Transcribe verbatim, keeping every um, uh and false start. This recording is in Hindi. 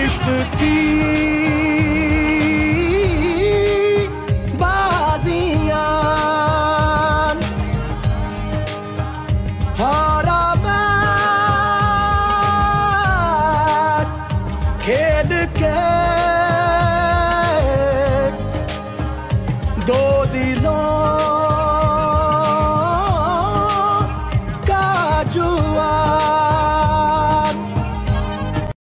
इश्क की बाजियां हारा मैं खेल के दो